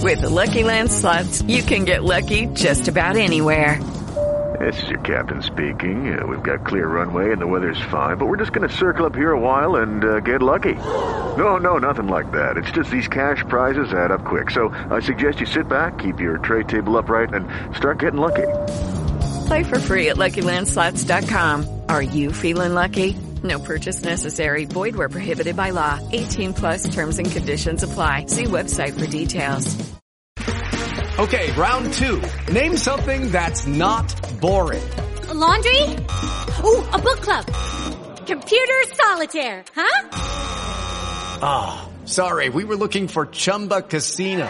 With the Lucky Land Slots, you can get lucky just about anywhere. This is your captain speaking. We've got clear runway and the weather's fine, but we're just going to circle up here a while and get lucky. No, nothing like that. It's just these cash prizes add up quick. So I suggest you sit back, keep your tray table upright, and start getting lucky. Play for free at LuckyLandSlots.com. Are you feeling lucky? No purchase necessary. Void where prohibited by law. 18 plus terms and conditions apply. See website for details. Okay, round two. Name something that's not boring. A laundry? Ooh, a book club. Computer solitaire, huh? Ah, sorry, we were looking for Chumba Casino.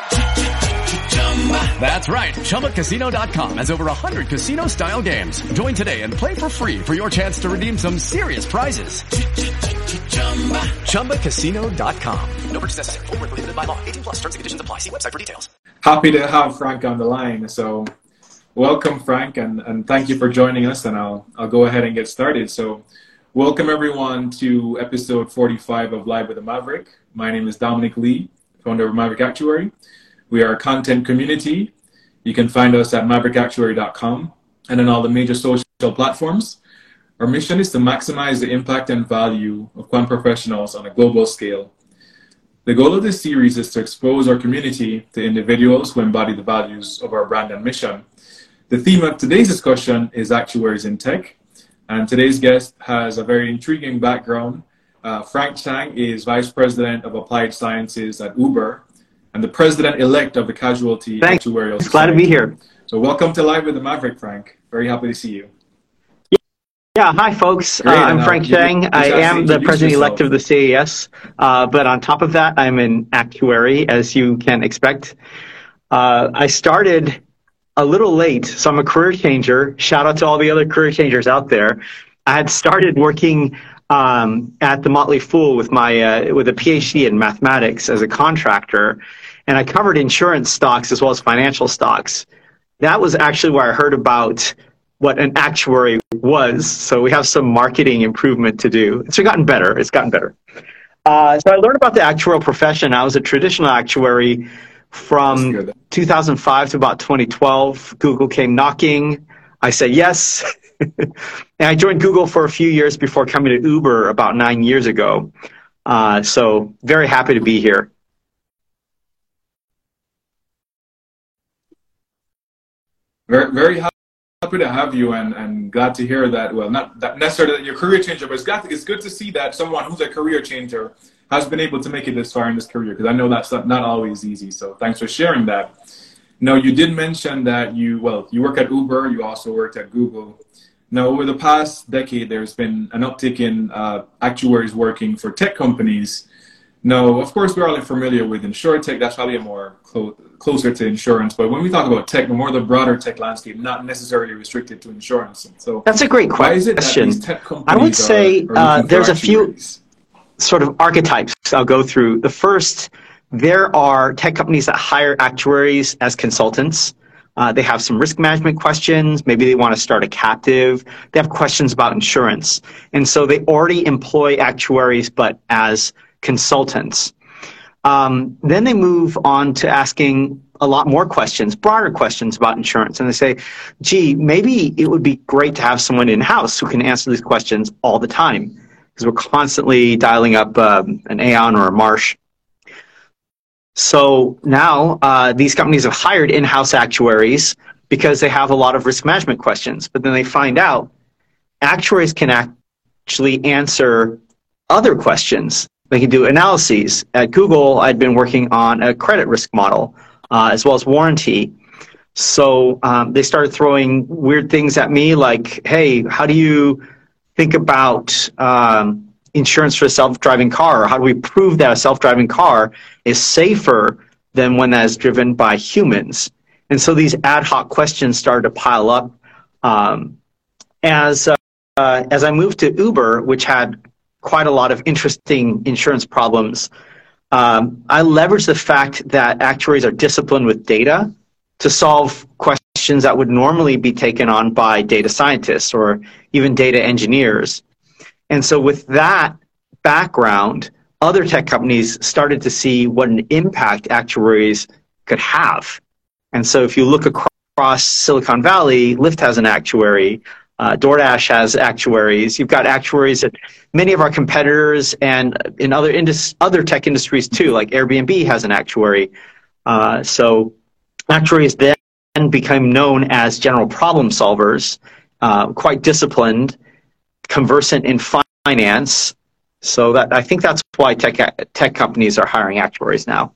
That's right, ChumbaCasino.com has over 100 casino-style games. Join today and play for free for your chance to redeem some serious prizes. ChumbaCasino.com. No purchase necessary. Void where prohibited by law. 18 plus terms and conditions apply. See website for details. Happy to have Frank on the line. So welcome, Frank, and thank you for joining us. And I'll go ahead and get started. So welcome, everyone, to episode 45 of Live with the Maverick. My name is Dominic Lee, founder of Maverick Actuary. We are a content community. You can find us at maverickactuary.com and on all the major social platforms. Our mission is to maximize the impact and value of quant professionals on a global scale. The goal of this series is to expose our community to individuals who embody the values of our brand and mission. The theme of today's discussion is actuaries in tech, and today's guest has a very intriguing background. Frank Chang is Vice President of Applied Sciences at Uber and the President-elect of the Casualty Actuarial Society. Glad to be here. So welcome to Live with the Maverick, Frank. Very happy to see you. Yeah, hi folks. I'm Frank Chang. I am the President-elect of the CAS, but on top of that, I'm an actuary, as you can expect. I started a little late, so I'm a career changer. Shout out to all the other career changers out there. I had started working at the Motley Fool with with a PhD in mathematics as a contractor, and I covered insurance stocks as well as financial stocks. That was actually where I heard about what an actuary was. So we have some marketing improvement to do. It's gotten better. So I learned about the actuarial profession. I was a traditional actuary from 2005 to about 2012. Google came knocking. I said yes. And I joined Google for a few years before coming to Uber about 9 years ago. So very happy to be here. Very, very happy to have you, and glad to hear that. Well, not that necessarily that you're a career changer, but it's good to see that someone who's a career changer has been able to make it this far in this career, because I know that's not always easy. So thanks for sharing that. Now, you did mention that you work at Uber, you also worked at Google. Now, over the past decade, there's been an uptick in actuaries working for tech companies. Now, of course, we're all familiar with InsurTech. That's probably more closer to insurance. But when we talk about tech, more the broader tech landscape, not necessarily restricted to insurance. So that's a great question. Why is it that these tech companies I would say there's a few sort of archetypes I'll go through. The first, there are tech companies that hire actuaries as consultants. They have some risk management questions. Maybe they want to start a captive. They have questions about insurance. And so they already employ actuaries, but as consultants. Then they move on to asking a lot more questions, broader questions about insurance. And they say, gee, maybe it would be great to have someone in-house who can answer these questions all the time, because we're constantly dialing up an Aon or a Marsh. So now these companies have hired in-house actuaries because they have a lot of risk management questions. But then they find out actuaries can actually answer other questions. They can do analyses. At Google, I'd been working on a credit risk model as well as warranty. So they started throwing weird things at me like, hey, how do you think about insurance for a self-driving car? Or how do we prove that a self-driving car is safer than one that is driven by humans? And so these ad hoc questions started to pile up. As I moved to Uber, which had quite a lot of interesting insurance problems, I leveraged the fact that actuaries are disciplined with data to solve questions that would normally be taken on by data scientists or even data engineers. And so with that background, other tech companies started to see what an impact actuaries could have. And so if you look across Silicon Valley, Lyft has an actuary, DoorDash has actuaries. You've got actuaries at many of our competitors and in other tech industries too, like Airbnb has an actuary. So actuaries then become known as general problem solvers, quite disciplined, conversant in finance. So that I think that's why tech companies are hiring actuaries now.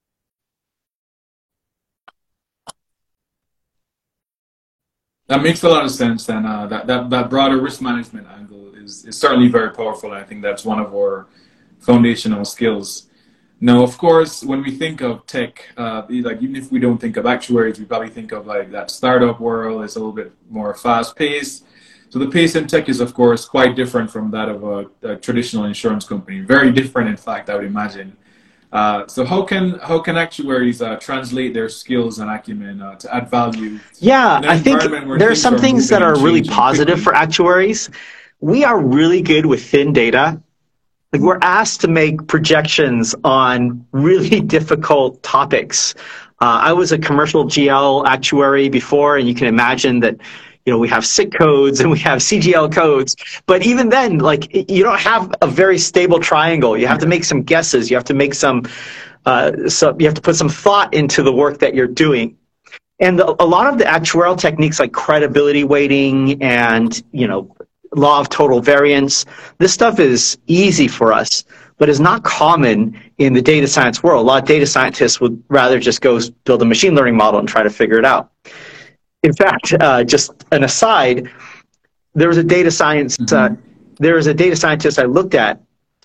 That makes a lot of sense. And that broader risk management angle is certainly very powerful. I think that's one of our foundational skills. Now, of course, when we think of tech, like even if we don't think of actuaries, we probably think of like that startup world is a little bit more fast-paced. So the pace in tech is, of course, quite different from that of a traditional insurance company. Very different, in fact, I would imagine. So how can actuaries translate their skills and acumen to add value? Yeah, I think there are some things that are really positive for actuaries. We are really good with thin data. Like we're asked to make projections on really difficult topics. I was a commercial GL actuary before, and you can imagine that, we have SIC codes and we have CGL codes, but even then, like you don't have a very stable triangle. You have to make some guesses. You have to make so you have to put some thought into the work that you're doing. And a lot of the actuarial techniques like credibility weighting and, law of total variance, this stuff is easy for us, but is not common in the data science world. A lot of data scientists would rather just go build a machine learning model and try to figure it out. In fact, just an aside, there was a data scientist I looked at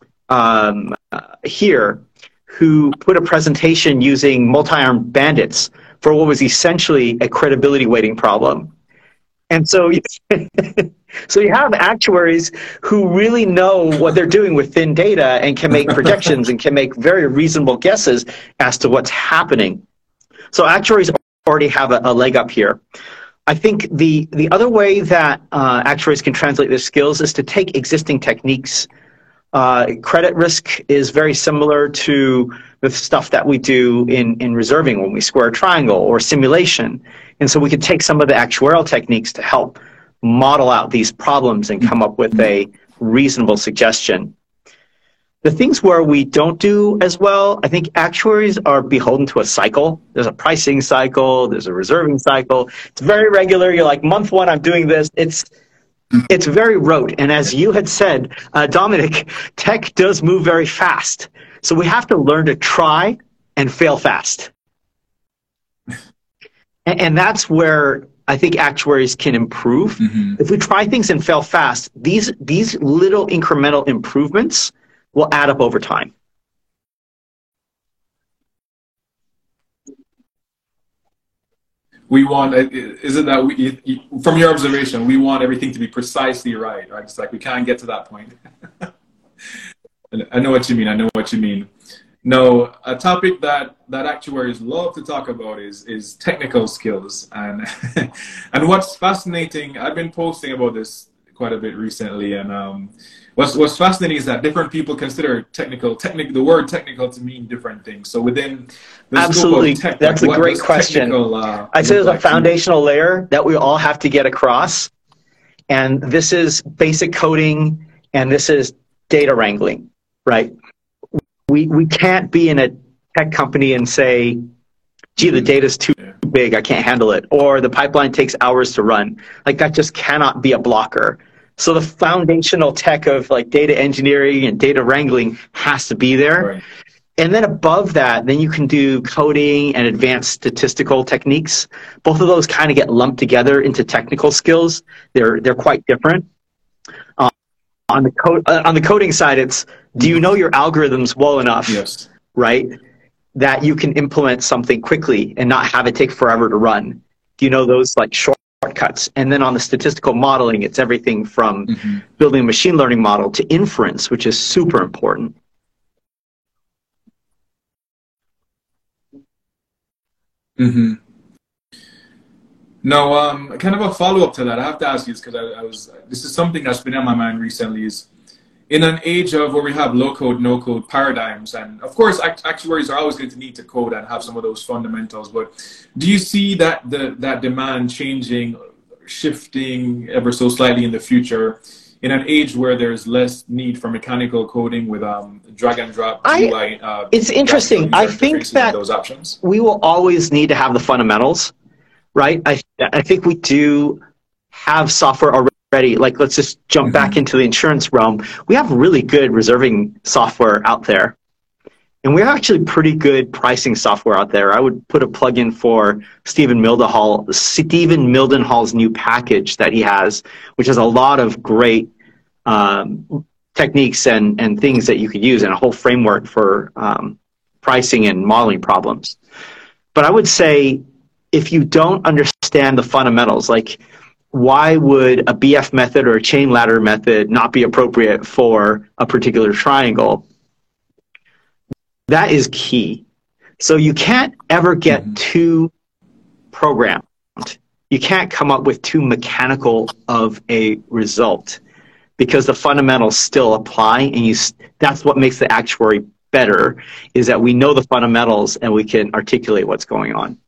here who put a presentation using multi-armed bandits for what was essentially a credibility weighting problem. And so, so you have actuaries who really know what they're doing with thin data and can make projections and can make very reasonable guesses as to what's happening. So actuaries already have a leg up here. I think the other way that actuaries can translate their skills is to take existing techniques. Credit risk is very similar to the stuff that we do in reserving when we square a triangle or simulation. And so we can take some of the actuarial techniques to help model out these problems and come up with a reasonable suggestion. The things where we don't do as well, I think actuaries are beholden to a cycle. There's a pricing cycle, there's a reserving cycle. It's very regular. You're like, month one, I'm doing this. It's very rote. And as you had said, Dominic, tech does move very fast. So we have to learn to try and fail fast. And that's where I think actuaries can improve. Mm-hmm. If we try things and fail fast, these little incremental improvements will add up over time. We want, is it that from your observation, we want everything to be precisely right? It's like we can't get to that point. I know what you mean. No, a topic that actuaries love to talk about is technical skills. And and what's fascinating, I've been posting about this quite a bit recently, and what's fascinating is that different people consider the word technical to mean different things. So within the absolutely, scope of tech, that's a great question. I'd say there's a foundational layer that we all have to get across, and this is basic coding, and this is data wrangling, right? We can't be in a tech company and say, gee, the data's too big, I can't handle it, or the pipeline takes hours to run. Like that just cannot be a blocker. So the foundational tech of like data engineering and data wrangling has to be there. Right. And then above that, then you can do coding and advanced statistical techniques. Both of those kind of get lumped together into technical skills. They're quite different. On the coding side, it's do you know your algorithms well enough, yes, right, that you can implement something quickly and not have it take forever to run? Do you know those like shortcuts? And then on the statistical modeling, it's everything from building a machine learning model to inference, which is super important. Mm-hmm. No, kind of a follow-up to that. I have to ask you this because this is something that's been on my mind recently. Is in an age of where we have low code, no code paradigms, and of course actuaries are always going to need to code and have some of those fundamentals, but do you see that that demand changing, shifting ever so slightly in the future in an age where there's less need for mechanical coding with drag and drop UI? It's interesting. I think that those options. We will always need to have the fundamentals, right? I think we do have software already. Like, let's just jump back into the insurance realm. We have really good reserving software out there. And we're actually pretty good pricing software out there. I would put a plug-in for Stephen Mildenhall's new package that he has, which has a lot of great techniques and things that you could use, and a whole framework for pricing and modeling problems. But I would say, if you don't understand the fundamentals, like why would a BF method or a chain ladder method not be appropriate for a particular triangle? That is key. So you can't ever get too programmed. You can't come up with too mechanical of a result, because the fundamentals still apply, and that's what makes the actuary better, is that we know the fundamentals and we can articulate what's going on.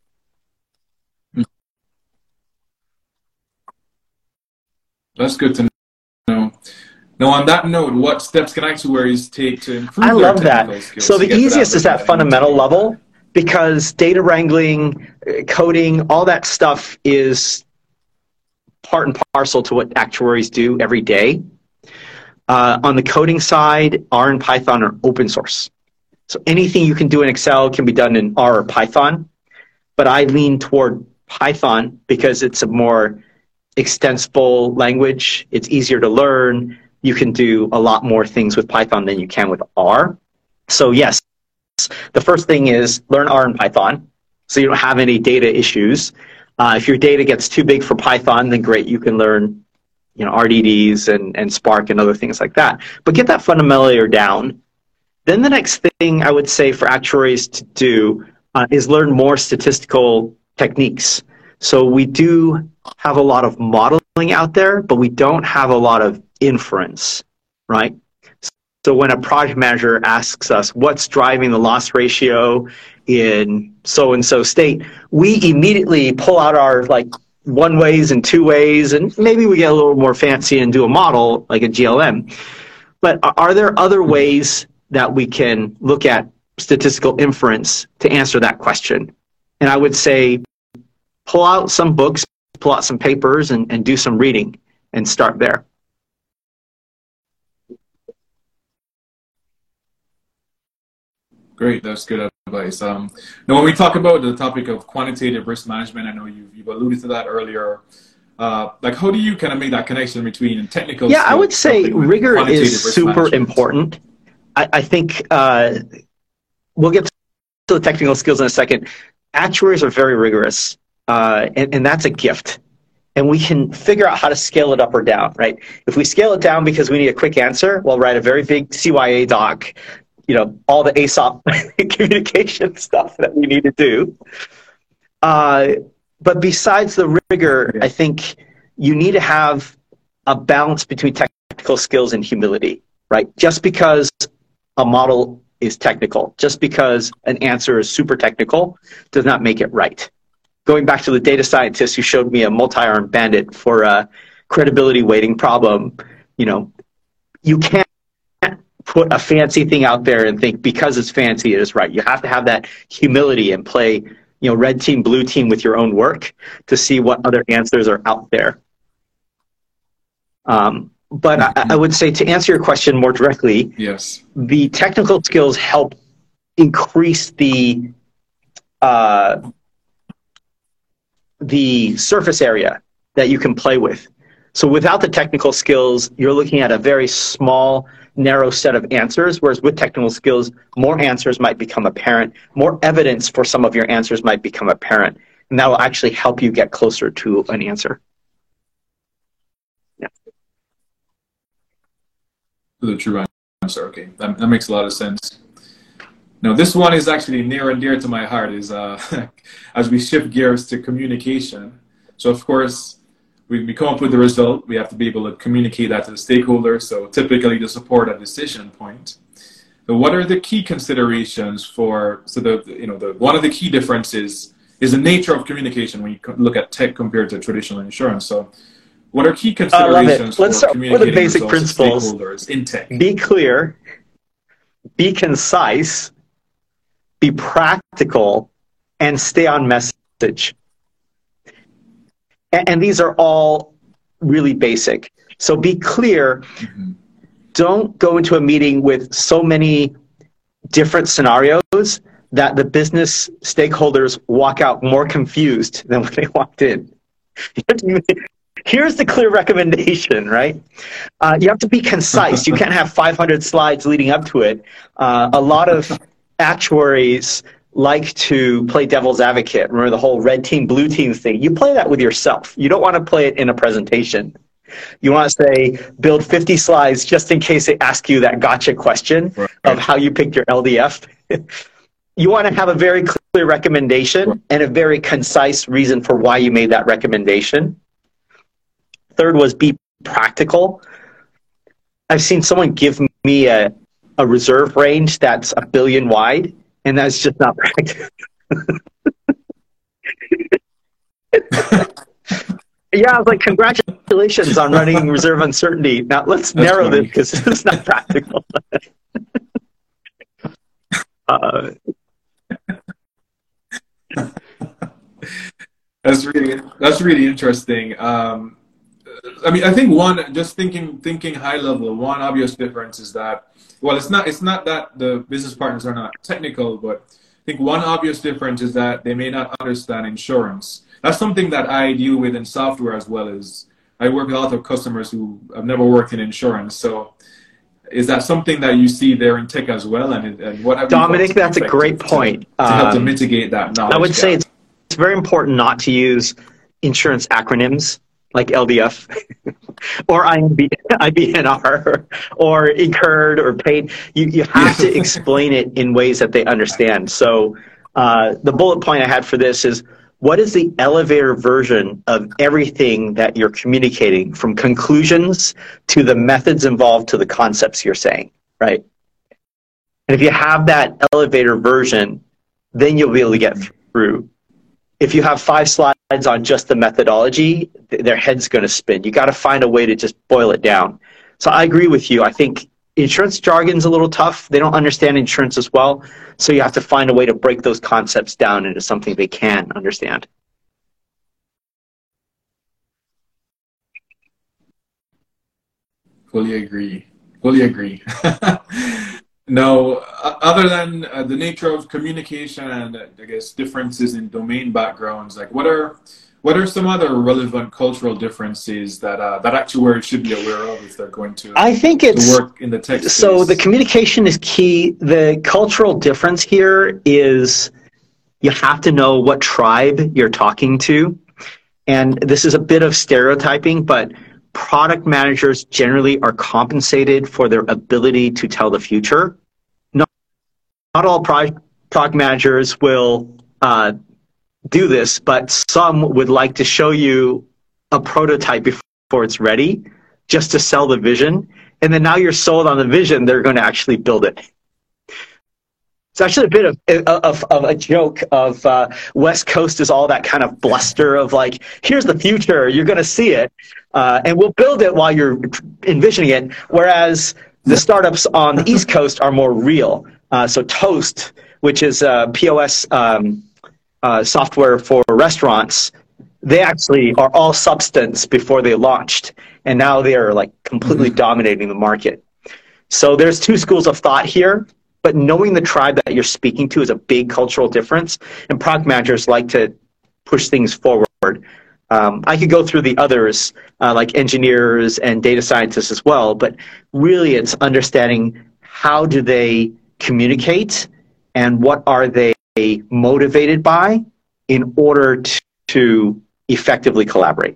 That's good to know. Now, on that note, what steps can actuaries take to improve I their love technical that. skills? So the easiest is that fundamental level, because data wrangling, coding, all that stuff is part and parcel to what actuaries do every day. On the coding side, R and Python are open source. So anything you can do in Excel can be done in R or Python. But I lean toward Python because it's a more extensible language. It's easier to learn. You can do a lot more things with Python than you can with R. So yes, the first thing is learn R and Python so you don't have any data issues. If your data gets too big for Python, then great, you can learn RDDs and Spark and other things like that. But get that fundamental layer down. Then the next thing I would say for actuaries to do is learn more statistical techniques. So we do have a lot of modeling out there, but we don't have a lot of inference, right? So when a project manager asks us what's driving the loss ratio in so-and-so state, we immediately pull out our one ways and two ways, and maybe we get a little more fancy and do a model like a GLM. But are there other ways that we can look at statistical inference to answer that question? And I would say pull out some books, pull out some papers, and do some reading and start there. Great, that's good advice. Now, when we talk about the topic of quantitative risk management, I know you've alluded to that earlier. How do you kind of make that connection between technical? Yeah, I would say rigor is super important. I think we'll get to the technical skills in a second. Actuaries are very rigorous, and that's a gift. And we can figure out how to scale it up or down, right? If we scale it down because we need a quick answer, we'll write a very big CYA doc, all the ASOP communication stuff that we need to do. But besides the rigor, I think you need to have a balance between technical skills and humility, right? Just because a model is technical, just because an answer is super technical, does not make it right. Going back to the data scientist who showed me a multi-armed bandit for a credibility weighting problem, you can't put a fancy thing out there and think because it's fancy it is right. You have to have that humility and play, red team, blue team with your own work to see what other answers are out there. But I would say, to answer your question more directly, yes, the technical skills help increase the surface area that you can play with. So without the technical skills, you're looking at a very small, narrow set of answers, whereas with technical skills, more answers might become apparent, more evidence for some of your answers might become apparent, and that will actually help you get closer to an answer. Yeah. The true answer, okay. That makes a lot of sense. Now, this one is actually near and dear to my heart, is as we shift gears to communication. So, of course, we come up with the result. We have to be able to communicate that to the stakeholders. So typically to support a decision point. So what are the key considerations for, one of the key differences is the nature of communication when you look at tech compared to traditional insurance. So what are key considerations Let's start with the basic principles. Stakeholders in tech? Be clear, be concise, be practical, and stay on message. And these are all really basic. So be clear. Mm-hmm. Don't go into a meeting with so many different scenarios that the business stakeholders walk out more confused than when they walked in. Here's the clear recommendation, right? You have to be concise. You can't have 500 slides leading up to it. A lot of actuaries like to play devil's advocate. Remember the whole red team, blue team thing? You play that with yourself. You don't want to play it in a presentation. You want to say, build 50 slides just in case they ask you that gotcha question of how you picked your LDF. You want to have a very clear recommendation and a very concise reason for why you made that recommendation. Third was be practical. I've seen someone give me a reserve range that's 1 billion wide, and that's just not practical. Yeah, I was like, congratulations on running reserve uncertainty. Now let's narrow this because it's not practical. That's really interesting. I mean, I think just thinking high level, one obvious difference is that, well, it's not that the business partners are not technical, but I think one obvious difference is that they may not understand insurance. That's something that I deal with in software as well. As I work with a lot of customers who have never worked in insurance. So is that something that you see there in tech as well? And what have Dominic, that's a great point. To help to mitigate that knowledge. I would say it's very important not to use insurance acronyms like LDF or IBNR or incurred or paid. You have to explain it in ways that they understand. So the bullet point I had for this is, what is the elevator version of everything that you're communicating, from conclusions to the methods involved to the concepts you're saying, right? And if you have that elevator version, then you'll be able to get through. If you have 5 slides on just the methodology, their head's going to spin. You got to find a way to just boil it down. So I agree with you. I think insurance jargon's a little tough. They don't understand insurance as well. So you have to find a way to break those concepts down into something they can understand. Fully agree. Now, other than the nature of communication and I guess differences in domain backgrounds, like what are some other relevant cultural differences that actuaries should be aware of if they're going to, work in the tech space? So the communication is key. The cultural difference here is you have to know what tribe you're talking to. And this is a bit of stereotyping, but product managers generally are compensated for their ability to tell the future. Not all product managers will do this, but some would like to show you a prototype before it's ready, just to sell the vision. And then now you're sold on the vision, they're going to actually build it. It's actually a bit of a joke of West Coast is all that kind of bluster of like, here's the future, you're going to see it, and we'll build it while you're envisioning it. Whereas the startups on the East Coast are more real. So Toast, which is POS software for restaurants, they actually are all substance before they launched. And now they are like completely dominating the market. So there's 2 schools of thought here. But knowing the tribe that you're speaking to is a big cultural difference, and product managers like to push things forward. I could go through the others, like engineers and data scientists as well, but really it's understanding how do they communicate and what are they motivated by in order to effectively collaborate.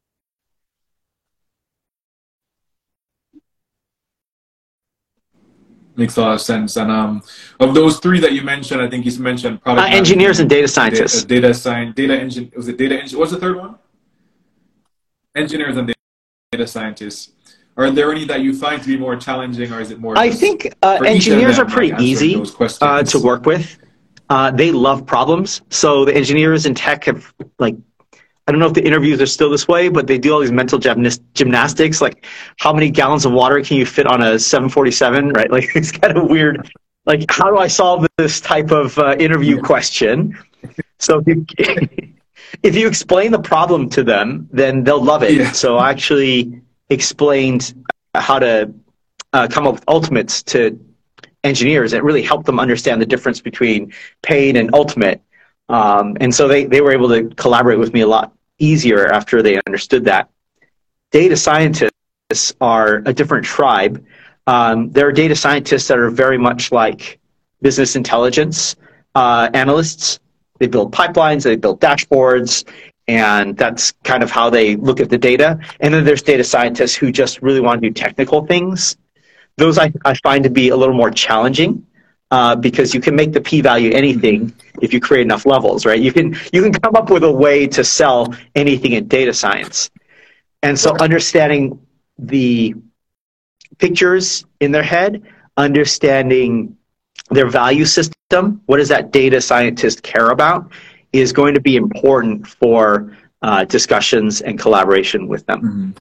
Makes a lot of sense. And of those 3 that you mentioned, I think you mentioned product engineers and data scientists. Data engine. Was it data engine? What's the third one? engineers and data scientists, are there any that you find to be more challenging, or is it more? I think engineers are pretty easy to work with. They love problems. So the engineers in tech have, like, I don't know if the interviews are still this way, but they do all these mental gymnastics, like how many gallons of water can you fit on a 747, right? Like, it's kind of weird. Like, how do I solve this type of interview question? So if you explain the problem to them, then they'll love it. Yeah. So I actually explained how to come up with ultimates to engineers. It really helped them understand the difference between pain and ultimate. And so they were able to collaborate with me a lot easier after they understood that. Data scientists are a different tribe. There are data scientists that are very much like business intelligence analysts. They build pipelines, they build dashboards, and that's kind of how they look at the data. And then there's data scientists who just really want to do technical things. Those I find to be a little more challenging because you can make the p-value anything if you create enough levels, right? You can come up with a way to sell anything in data science. And so understanding the pictures in their head, understanding their value system, what does that data scientist care about, is going to be important for discussions and collaboration with them. Mm-hmm.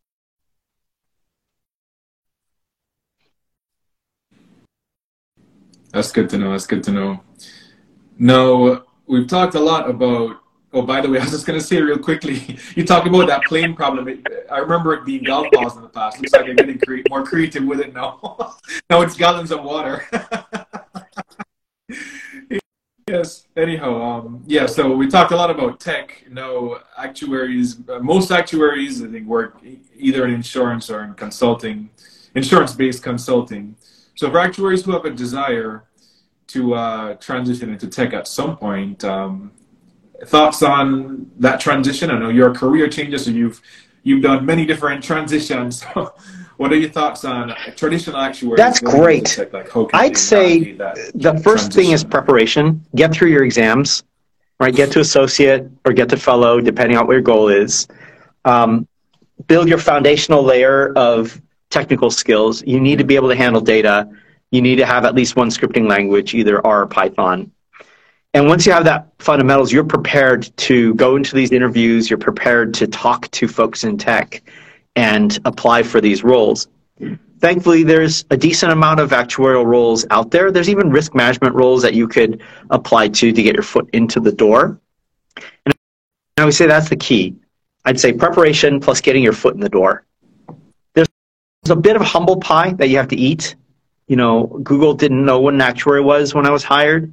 That's good to know. That's good to know. Now, we've talked a lot about, oh, by the way, I was just going to say real quickly, you talked about that plane problem. I remember it being golf balls in the past. Looks like they're getting more creative with it now. Now it's gallons of water. Yes, anyhow, yeah, so we talked a lot about tech. Now, actuaries, most actuaries, I think, work either in insurance or in consulting, insurance-based consulting. So for actuaries who have a desire to transition into tech at some point, thoughts on that transition? I know you're a career changer, so you've done many different transitions. What are your thoughts on traditional actuaries? That's great. I'd say the first thing is preparation. Get through your exams, right? Get to associate or get to fellow, depending on what your goal is. Build your foundational layer of technical skills. You need to be able to handle data. You need to have at least one scripting language, either R or Python. And once you have that fundamentals, you're prepared to go into these interviews. You're prepared to talk to folks in tech and apply for these roles. Thankfully, there's a decent amount of actuarial roles out there. There's even risk management roles that you could apply to get your foot into the door. And I would say that's the key. I'd say preparation plus getting your foot in the door. There's a bit of humble pie that you have to eat. You know, Google didn't know what an actuary was when I was hired.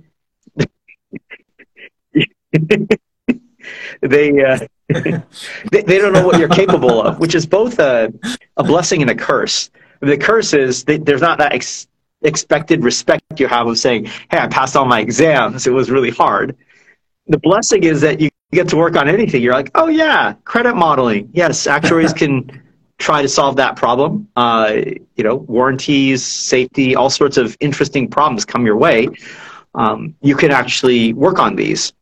They don't know what you're capable of, which is both a blessing and a curse. The curse is there's not that expected respect you have of saying, hey, I passed all my exams. It was really hard. The blessing is that you get to work on anything. You're like, oh, yeah, credit modeling. Yes, actuaries can try to solve that problem. You know, warranties, safety, all sorts of interesting problems come your way. You can actually work on these.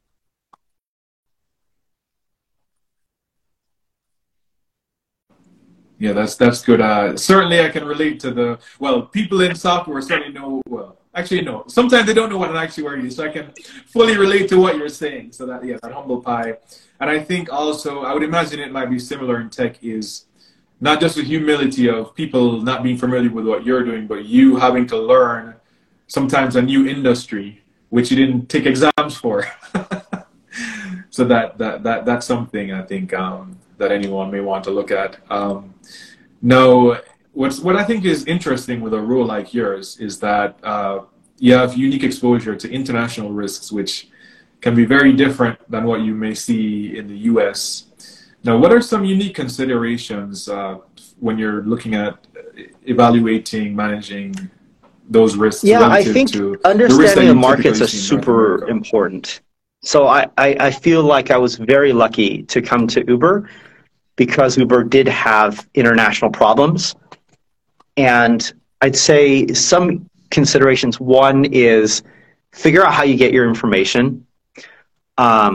Yeah, that's good. Certainly I can relate to people in software certainly know, actually no, sometimes they don't know what an actuary is, so I can fully relate to what you're saying. So that humble pie. And I think also, I would imagine it might be similar in tech, is not just the humility of people not being familiar with what you're doing, but you having to learn sometimes a new industry, which you didn't take exams for. So that's something I think that anyone may want to look at. Now, what I think is interesting with a role like yours is that you have unique exposure to international risks, which can be very different than what you may see in the U.S. Now, what are some unique considerations when you're looking at evaluating, managing those risks? Yeah, I think understanding the markets is super important. So I feel like I was very lucky to come to Uber because Uber did have international problems. And I'd say some considerations. One is figure out how you get your information.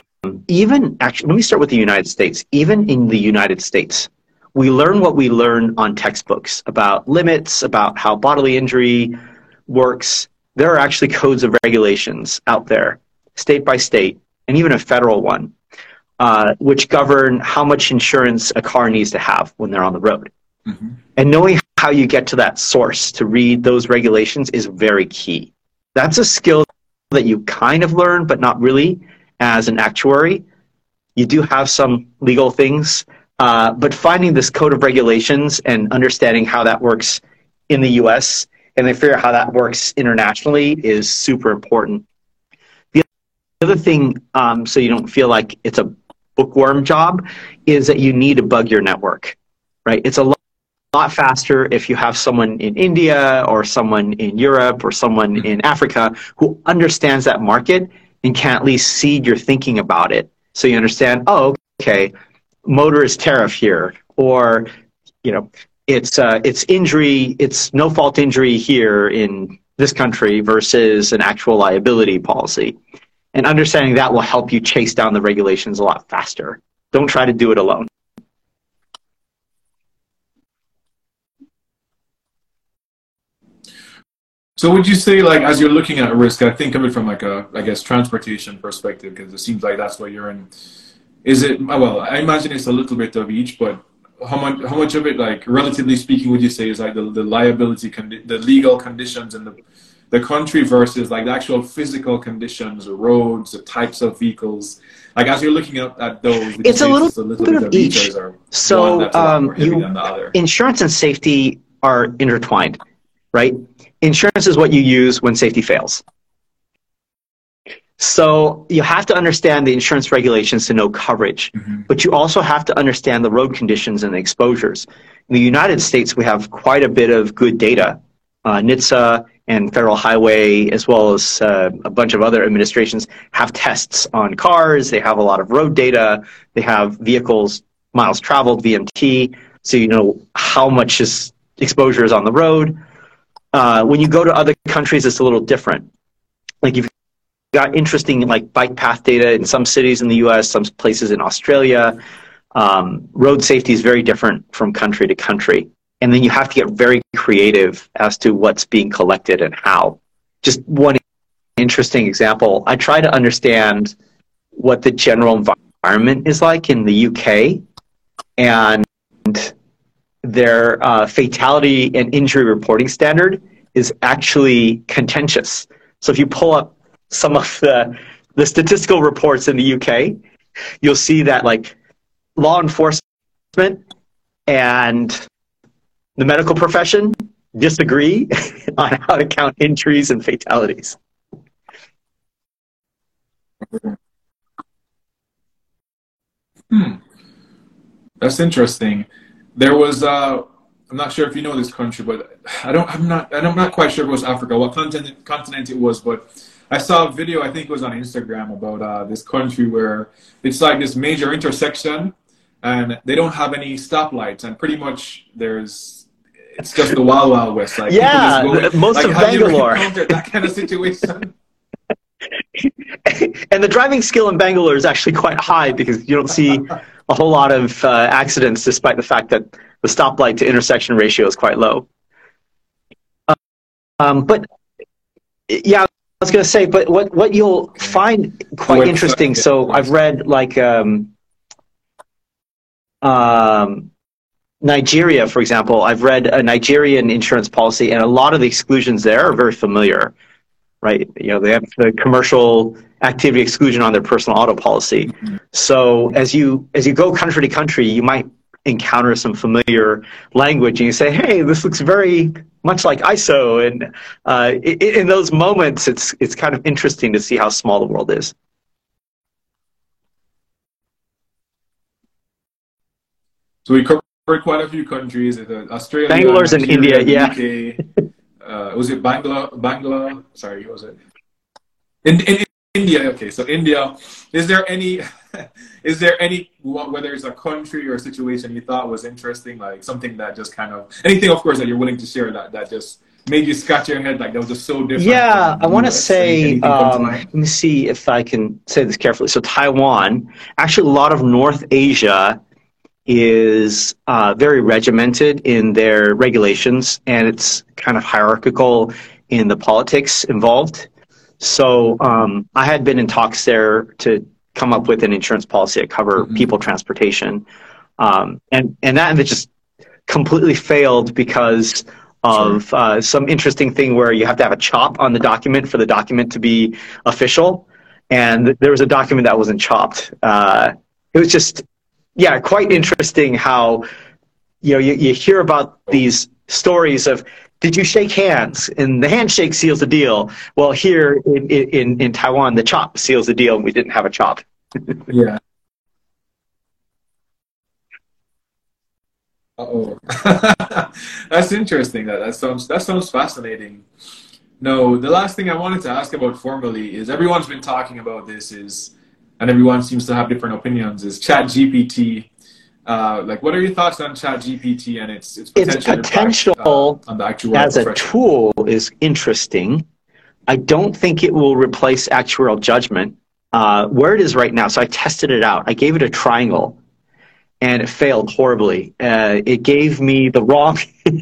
even actually, let me start with the United States. Even in the United States, we learn what we learn on textbooks about limits, about how bodily injury works. There are actually codes of regulations out there, state by state, and even a federal one, which govern how much insurance a car needs to have when they're on the road. Mm-hmm. And knowing how you get to that source to read those regulations is very key. That's a skill that you kind of learn, but not really as an actuary. You do have some legal things, but finding this code of regulations and understanding how that works in the US and then figure out how that works internationally is super important. The other thing, so you don't feel like it's a bookworm job, is that you need to bug your network, right? It's a lot faster if you have someone in India or someone in Europe or someone in Africa who understands that market and can at least seed your thinking about it. So you understand, oh, okay, motorist tariff here, or, you know, it's injury, it's no fault injury here in this country versus an actual liability policy. And understanding that will help you chase down the regulations a lot faster. Don't try to do it alone. So would you say, like, as you're looking at risk, I think of it from like a, I guess, transportation perspective, because it seems like that's what you're in. Is it, well, I imagine it's a little bit of each, but how much of it, like, relatively speaking, would you say is like the liability, the legal conditions in the country versus like the actual physical conditions, the roads, the types of vehicles? Like, as you're looking at those, it's a little bit of each. So insurance and safety are intertwined, right? Insurance is what you use when safety fails. So you have to understand the insurance regulations to know coverage, but you also have to understand the road conditions and the exposures. In the United States, we have quite a bit of good data. NHTSA and Federal Highway, as well as a bunch of other administrations, have tests on cars. They have a lot of road data. They have vehicles, miles traveled, VMT, so you know how much exposure is on the road. When you go to other countries, it's a little different. Like, you've got interesting like bike path data in some cities in the US, some places in Australia. Road safety is very different from country to country. And then you have to get very creative as to what's being collected and how. Just one interesting example, I try to understand what the general environment is like in the UK, and their fatality and injury reporting standard is actually contentious. So if you pull up some of the statistical reports in the UK, you'll see that like law enforcement and the medical profession disagree on how to count injuries and fatalities. That's interesting. There was I'm not sure if you know this country, but I'm not quite sure if it was Africa, what continent it was, but I saw a video, I think it was on Instagram, about this country where it's like this major intersection and they don't have any stoplights, and pretty much it's just the Wild Wild West. Like, yeah, most like, of Bangalore. Have you encountered that kind of situation? And the driving skill in Bangalore is actually quite high, because you don't see a whole lot of accidents, despite the fact that the stoplight to intersection ratio is quite low. But yeah, I was going to say, but what you'll find quite interesting. So I've read like Nigeria, for example. I've read a Nigerian insurance policy, and a lot of the exclusions there are very familiar, right? You know, they have the commercial activity exclusion on their personal auto policy. So as you go country to country, you might encounter some familiar language, and you say, "Hey, this looks very much like ISO." And in those moments, it's kind of interesting to see how small the world is. So we covered quite a few countries: Australia, Bangalore's in India, yeah. UK, was it Bangla? Sorry, what was it? In India. Okay, so India. Is there any, whether it's a country or a situation you thought was interesting, like something that just kind of, anything, of course, that you're willing to share that made you scratch your head like that was just so different? Yeah, I want to say, let me see if I can say this carefully. So Taiwan, actually a lot of North Asia is very regimented in their regulations, and it's kind of hierarchical in the politics involved. So I had been in talks there to come up with an insurance policy to cover people transportation. And that just completely failed because of some interesting thing where you have to have a chop on the document for the document to be official. And there was a document that wasn't chopped. It was just, yeah, quite interesting how, you hear about these stories of, did you shake hands? And the handshake seals the deal. Well, here in Taiwan, the chop seals the deal, and we didn't have a chop. Yeah. Uh-oh. That's interesting. That sounds fascinating. No, the last thing I wanted to ask about formally is everyone's been talking about this and everyone seems to have different opinions, is ChatGPT. What are your thoughts on ChatGPT and its potential impact, on the actuarial as profession? a tool is interesting. I don't think it will replace actuarial judgment. Where it is right now, so I tested it out. I gave it a triangle, and it failed horribly. It gave me the wrong.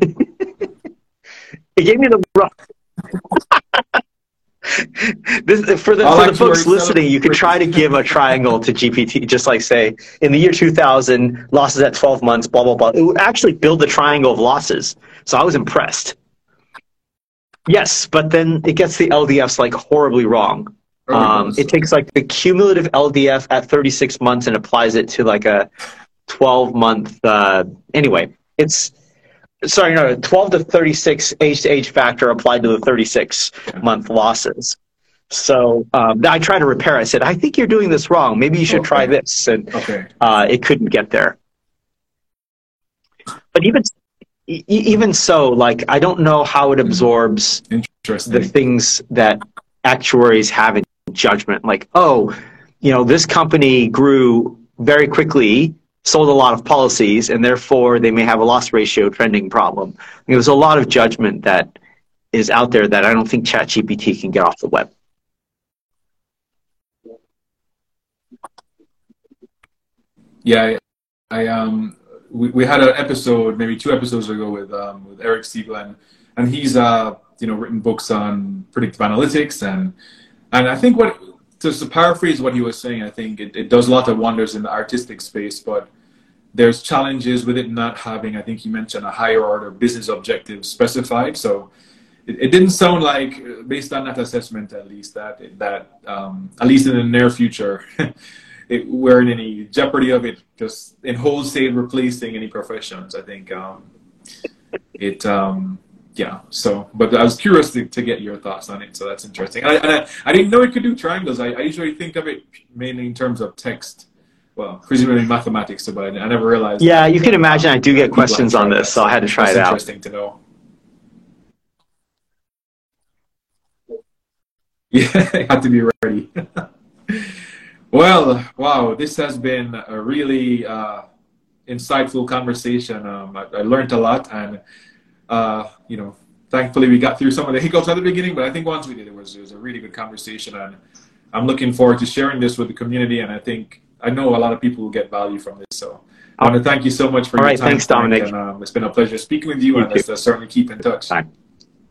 For the folks listening, you could try to give a triangle to GPT, just like say, in the year 2000, losses at 12 months, blah, blah, blah. It would actually build the triangle of losses. So I was impressed. Yes, but then it gets the LDFs like horribly wrong. It takes like the cumulative LDF at 36 months and applies it to like a 12-month, anyway, it's, 12 to 36 age-to-age factor applied to the 36-month losses. So I tried to repair it. I said, I think you're doing this wrong. Maybe you should try this. And it couldn't get there. But even so, like, I don't know how it absorbs the things that actuaries have in judgment. Like, this company grew very quickly, sold a lot of policies, and therefore they may have a loss ratio trending problem. There's a lot of judgment that is out there that I don't think ChatGPT can get off the web. Yeah, we had an episode maybe 2 episodes ago with Eric Siegel, and he's written books on predictive analytics, and I think to paraphrase what he was saying, I think it does a lot of wonders in the artistic space, but there's challenges with it not having, I think he mentioned, a higher order business objective specified. So it didn't sound like, based on that assessment at least, that at least in the near future, we're in any jeopardy of it just in wholesale replacing any professions. I think So, but I was curious to get your thoughts on it. So that's interesting. And I didn't know it could do triangles. I usually think of it mainly in terms of text. Well, presumably mathematics, but I never realized. Yeah, you can imagine I do get questions on this, so I had to try it out. Interesting to know. Yeah, I had to be ready. Well, wow, this has been a really insightful conversation. I learned a lot, and thankfully we got through some of the hiccups at the beginning, but I think once we did, it was a really good conversation, and I'm looking forward to sharing this with the community, and I know a lot of people will get value from this. So I want to thank you so much for your time. Thanks, Dominic. And, it's been a pleasure speaking with you, and let's certainly keep in touch. Bye.